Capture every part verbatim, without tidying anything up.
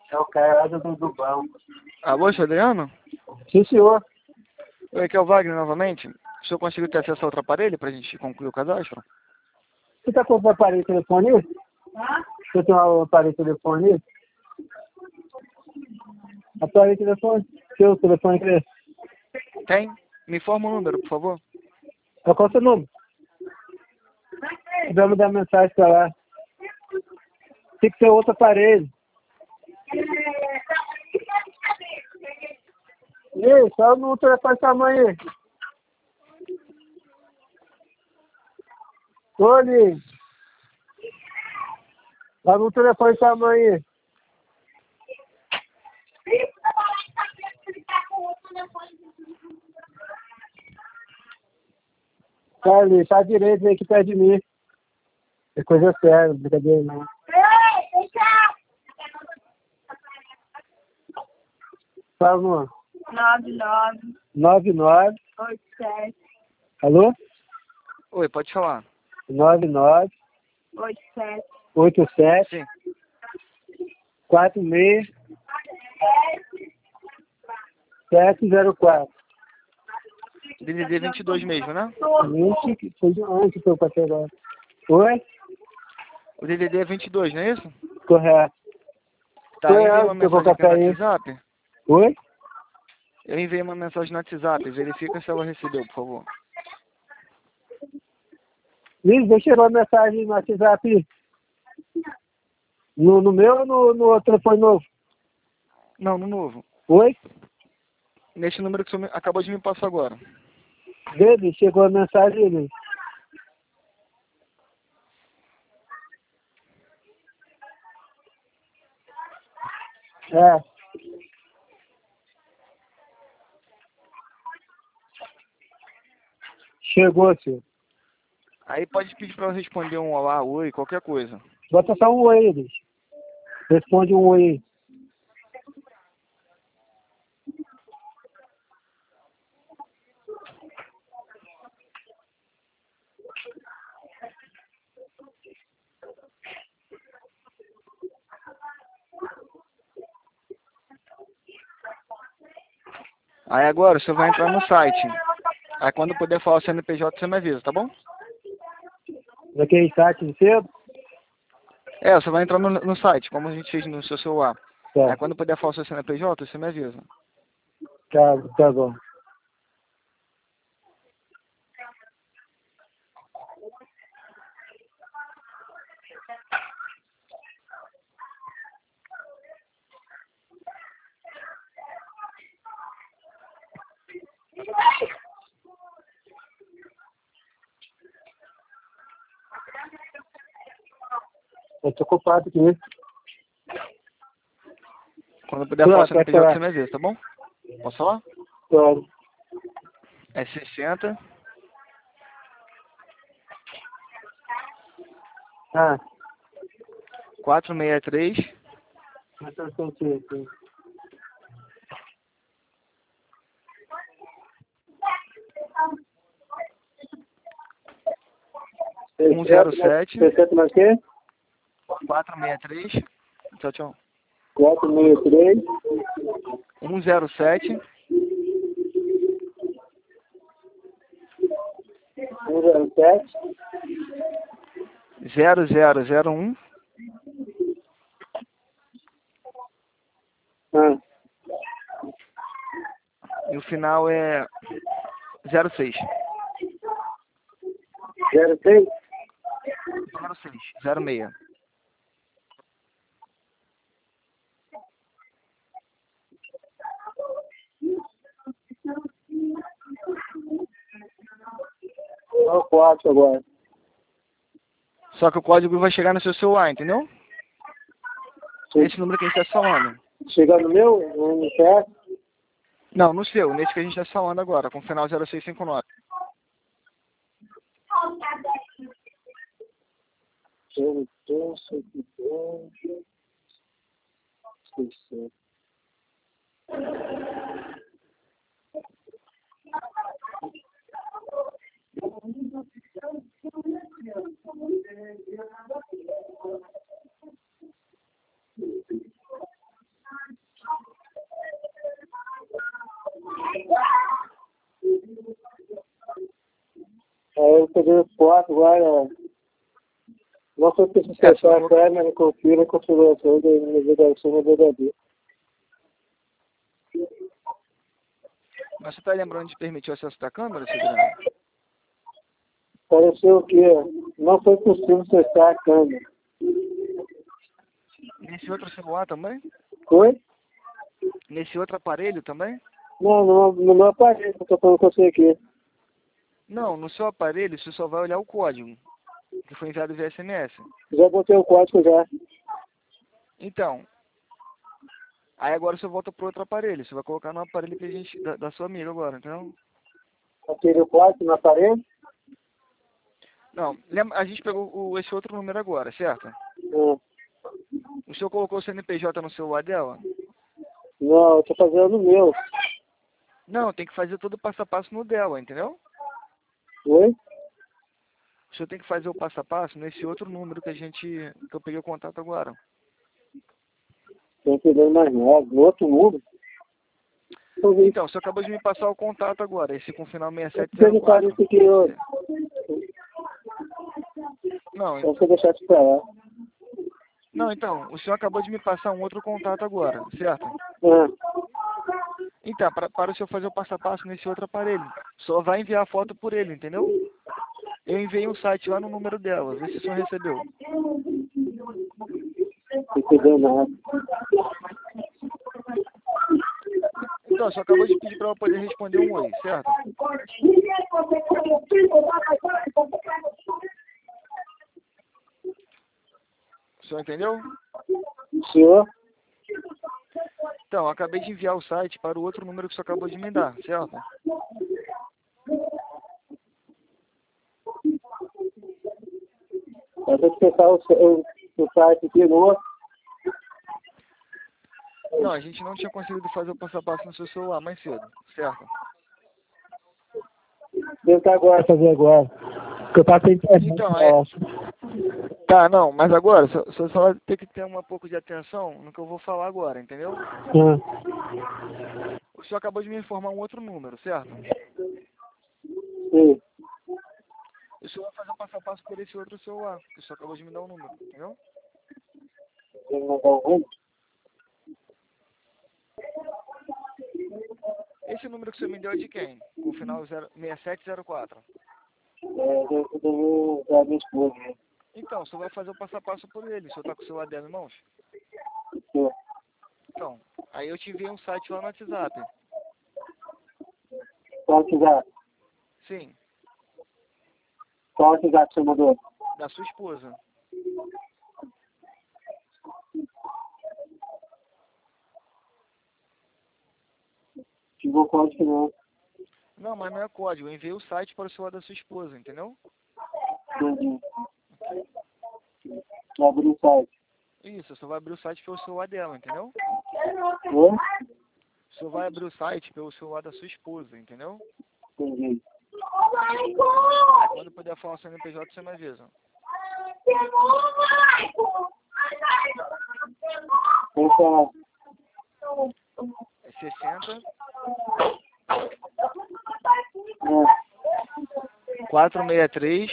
É o cara lá do, do banco. Alô, senhor Adriano? Sim, senhor. Oi, aqui é o Wagner novamente. O senhor conseguiu ter acesso a outro aparelho para a gente concluir o cadastro? Você tá com o aparelho de telefone aí? Você tem um aparelho de telefone aí? Aparelho de telefone? Seu telefone que é? Tem? Me informa o número, por favor. Qual é o seu número? Vamos dar mensagem pra lá. Tem que ser outro aparelho. Ei, só no telefone da mãe aí. Tony. Só no telefone da mãe aí. Tá ali, tá direito, vem aqui perto de mim. É coisa séria, brincadeira não. Fala, amor. nove nove nove nove. oito sete Alô? Oi, pode falar. nove nove. oito sete oito sete. Sim. quatro seis. sete zero quatro. D D D vinte e dois mesmo, né? vinte, foi de onde que eu passei agora? Oi? O D D D é vinte e dois, não é isso? Correto. Tá, eu enviei Correto, uma que eu vou mensagem aqui no café aí. WhatsApp. Oi? Eu enviei uma mensagem no WhatsApp. Verifica se ela recebeu, por favor. Liz, deixa eu uma mensagem no WhatsApp. No, no meu ou no, no outro telefone novo? Não, no novo. Oi? Neste número que o senhor me- acabou de me passar agora. Dele, chegou a mensagem, Liz. É. Chegou, senhor. Aí pode pedir para ela responder um olá, oi, qualquer coisa. Bota só um oi aí, Liz. Responde um oi aí. Aí agora você vai entrar no site. Aí quando puder falar o C N P J, você me avisa, tá bom? Daquele site de cedo? É, você vai entrar no, no site, como a gente fez no seu celular. Aí Tá, quando puder falar o seu C N P J, você me avisa. tá, tá bom. Eu tô ocupado aqui. Quando puder falar o Pronto, C N P pode J, falar. você me avisa, tá bom? Posso falar? Claro. É sessenta, Ah, quatrocentos e sessenta e três, mas eu senti aqui. cento e sete, sessenta mais quê? quatrocentos e sessenta e três. Tchau, tchau. quatro seis três. cento e sete, um zero sete. zero zero zero um. Ah, E o final é zero seis. zero seis. zero seis, zero seis. É o quatro agora. Só que o código vai chegar no seu celular, entendeu? Sim. Esse número que a gente está falando. Chegar no meu? No certo? Não, no seu, nesse que a gente está falando agora, com o final zero seis cinco nove. zero dois cinco dois. Esqueci. fazer foto agora. Não foi preciso É, fechar só a câmera, confira a configuração da navegação no verdadeiro. Mas você tá lembrando de permitir o acesso da câmera, Cidrão? Pareceu o quê? Não foi possível fechar a câmera. Nesse outro celular também? Foi? Nesse outro aparelho também? Não, no, no meu aparelho, eu tô falando com você aqui. Não, no seu aparelho você só vai olhar o código, que foi enviado via S M S. Já botei o código já. Então, aí agora você volta pro outro aparelho. Você vai colocar no aparelho que a gente, da, da sua amiga agora, entendeu? Aquele código no aparelho? Não, lembra, a gente pegou o, esse outro número agora, certo? Não, O senhor colocou o C N P J no celular dela? não, eu tô fazendo no meu. Não, tem que fazer todo o passo a passo no dela, entendeu? Oi? O senhor tem que fazer o passo a passo nesse outro número que a gente, que eu peguei o contato agora. Tô entendendo mais nada. No outro número? Então, você acabou de me passar o contato agora, esse com final seis sete Você zero não faz quatro. isso aqui hoje. Não, Então você deixar isso pra lá. não, então, o senhor acabou de me passar um outro contato agora, certo? Ah, Então, para, para o senhor fazer o passo a passo nesse outro aparelho, só vai enviar a foto por ele, entendeu? Eu enviei um site lá no número dela, vê se o senhor recebeu. não entendeu nada. Então, o senhor acabou de pedir para ela poder responder um oi, certo? O senhor entendeu? Senhor? Então, eu acabei de enviar o site para o outro número que o senhor acabou de me dar, certo? Eu tenho que fechar o, o, o site aqui no outro. Não, a gente não tinha conseguido fazer o passo a passo no seu celular mais cedo, certo? Tentar agora fazer agora. Porque eu passei internet, Então, eu é... acho. Tá, não, mas agora, o senhor o senhor só vai ter que ter um pouco de atenção no que eu vou falar agora, entendeu? Ah, O senhor acabou de me informar um outro número, certo? sim. O senhor vai fazer o passo a passo por esse outro celular, que o senhor acabou de me dar um número, entendeu? Ele não tá ouvindo? Esse número que o senhor me deu é de quem? Com o final zero seis sete zero quatro. É, eu devo dar minha esposa. Então, o senhor vai fazer o passo a passo por ele. O senhor tá com o celular dela em mãos? Sim. Então, aí eu te enviei um site lá no WhatsApp. Qual que já? Sim, Qual que já que você mandou? da sua esposa. Chegou o código não. Não, mas não é código. Eu enviei o site para o celular da sua esposa, entendeu? Entendi. Abrir o site. Isso, o senhor vai abrir o site pelo celular dela, entendeu? Oi? O senhor vai abrir o site pelo celular da sua esposa, entendeu? Entendi. Aí quando puder falar o C N P J, você me avisa. Vamos falar. É sessenta, É. quatrocentos e sessenta e três,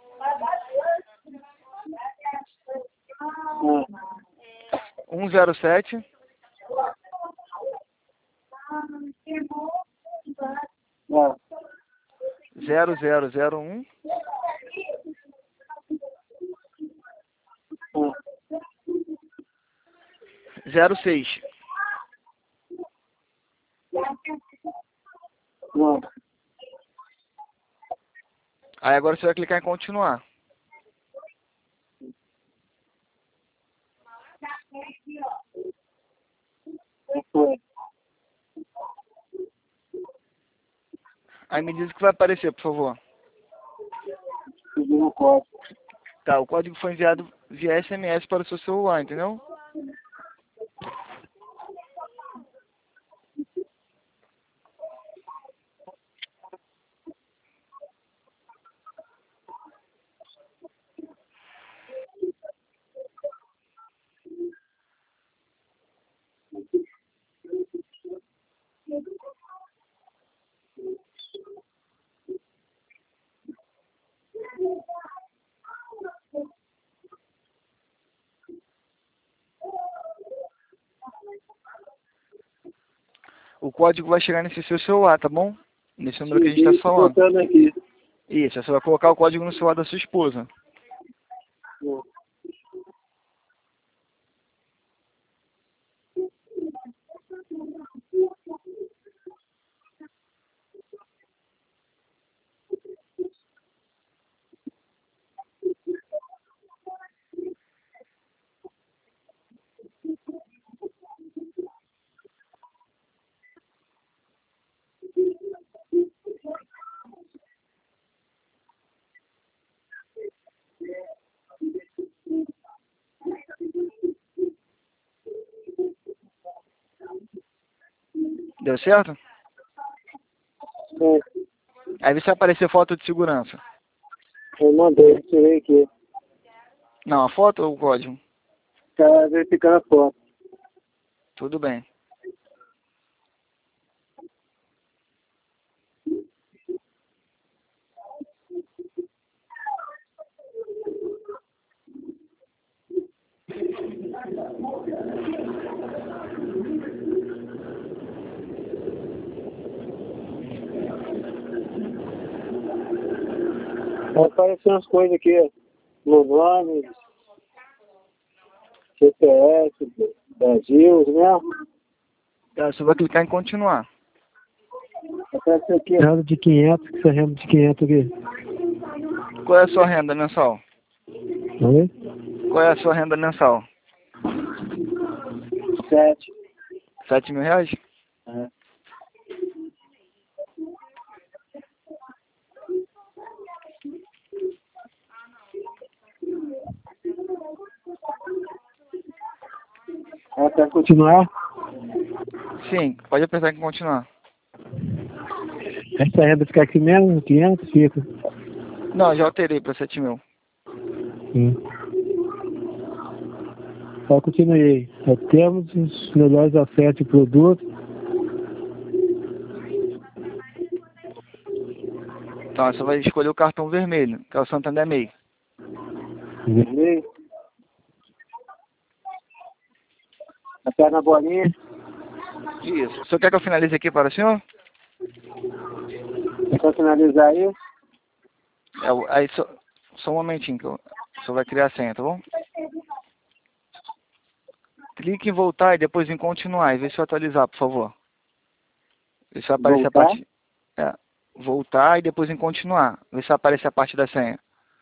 É. cento e sete, É. zero zero zero um, zero seis. Não. Aí agora você vai clicar em continuar. Foi. Aí me diz o que vai aparecer, por favor. Pediu o código. Tá, o código foi enviado via S M S para o seu celular, entendeu? O código vai chegar nesse seu celular, tá bom? Nesse número que a gente tá Tô falando. botando aqui. Isso, você vai colocar o código no celular da sua esposa. Deu certo? É, Aí você vai aparecer foto de segurança. eu mandei, tirei aqui. Não, a foto ou o código? Tá verificando a foto. Tudo bem. Vai aparecer umas coisas aqui, ó. Meu nome, C P F, Brasil, né? Tá, você vai clicar em continuar. Aparece aqui. Renda de quinhentos, que você renda de quinhentos aqui. Qual é a sua renda mensal? Oi? Qual é a sua renda mensal? Sete. Sete mil reais? É. Ah, quer continuar? Sim, pode apertar em continuar. Essa renda fica aqui mesmo, quinhentos, fica. Não, já alterei para sete mil. Sim. Só continuei. É, temos os melhores ofertas de produtos. Então, você vai escolher o cartão vermelho, que é o Santander M E I. Vermelho. Aperta na bolinha. Isso. O senhor quer que eu finalize aqui para o senhor? É só finalizar aí. É, o- aí, só, só um momentinho que eu, o senhor vai criar a senha, tá bom? Clique em voltar e depois em continuar e vê se eu atualizar, por favor. Vê se vai aparecer a Voltar. parte... É, voltar e depois em continuar. Vê se vai aparecer a parte da senha.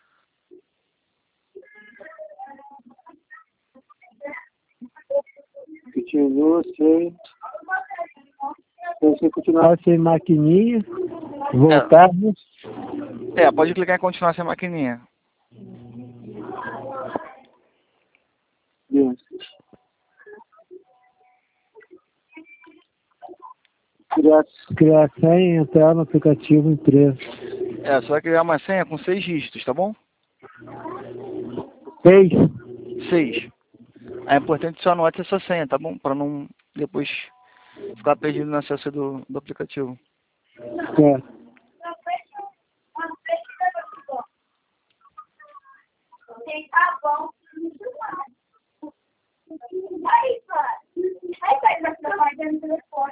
Continua sem. Então, você continuar sem maquininha. Voltar. É, pode clicar em continuar sem maquininha. Isso. Criar, criar senha e entrar no aplicativo empresa. É, você vai criar uma senha com seis dígitos, tá bom? Seis. Seis. É importante que você anote essa senha, tá bom? Para não depois ficar perdido no acesso do, do aplicativo. É. Tá bom. Aí, aí vai pra trabalhar no telefone.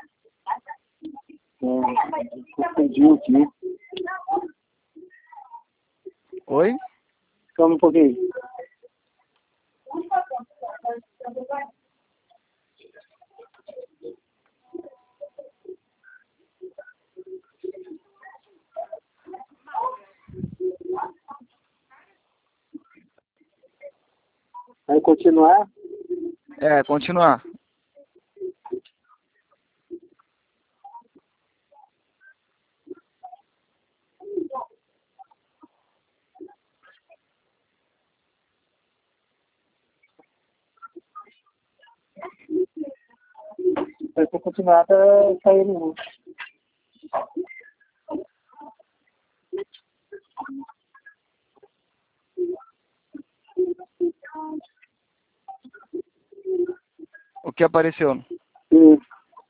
É, confundiu aqui. Oi? Calma um pouquinho. Vai continuar? É, continuar. Vai continuar até sair no. O que apareceu? Sim.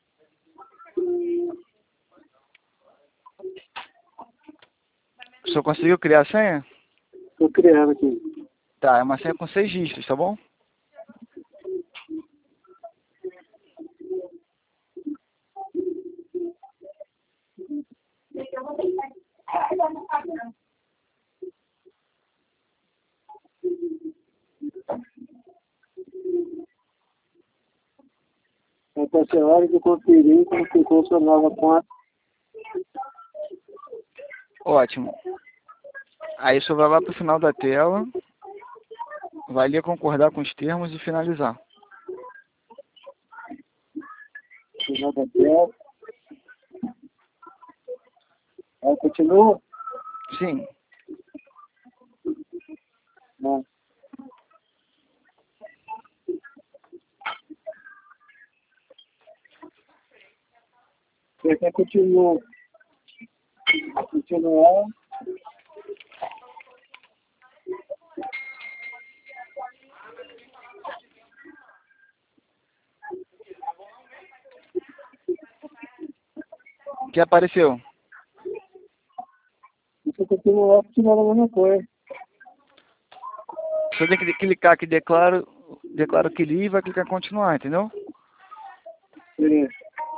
O senhor conseguiu criar a senha? Estou criando aqui. Tá, é uma senha com seis dígitos, tá bom? Essa é a hora de conferir como ficou sua nova conta. Ótimo. Aí você vai lá para o final da tela, vai ler concordar com os termos e finalizar. Final da tela. Aí continua? Sim. Não. Você quer continuar? Continuar. O que apareceu? Você continua, continua a mesma coisa. Você tem que clicar aqui, declaro, declaro que li e vai clicar em continuar, entendeu? É.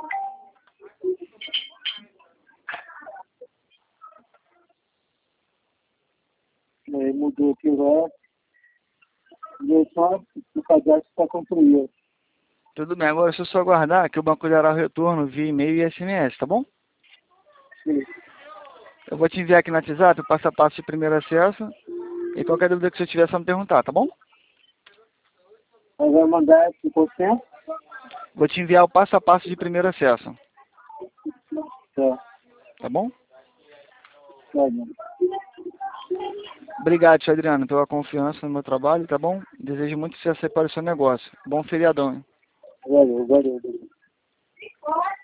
Aí mudou aqui agora. Deu só o cadastro está concluído. Tudo bem, agora deixa eu só aguardar que o banco dará o retorno via e-mail e S M S, tá bom? Sim. Eu vou te enviar aqui no WhatsApp o passo a passo de primeiro acesso e qualquer dúvida que você tiver, é só me perguntar, tá bom? Aí vai mandar esse por cento. Vou te enviar o passo a passo de primeiro acesso, Tá. tá bom? Tá bom. Obrigado, tio Adriano, pela confiança no meu trabalho, tá bom? Desejo muito sucesso para o seu negócio. Bom feriadão, hein? Valeu, valeu. valeu.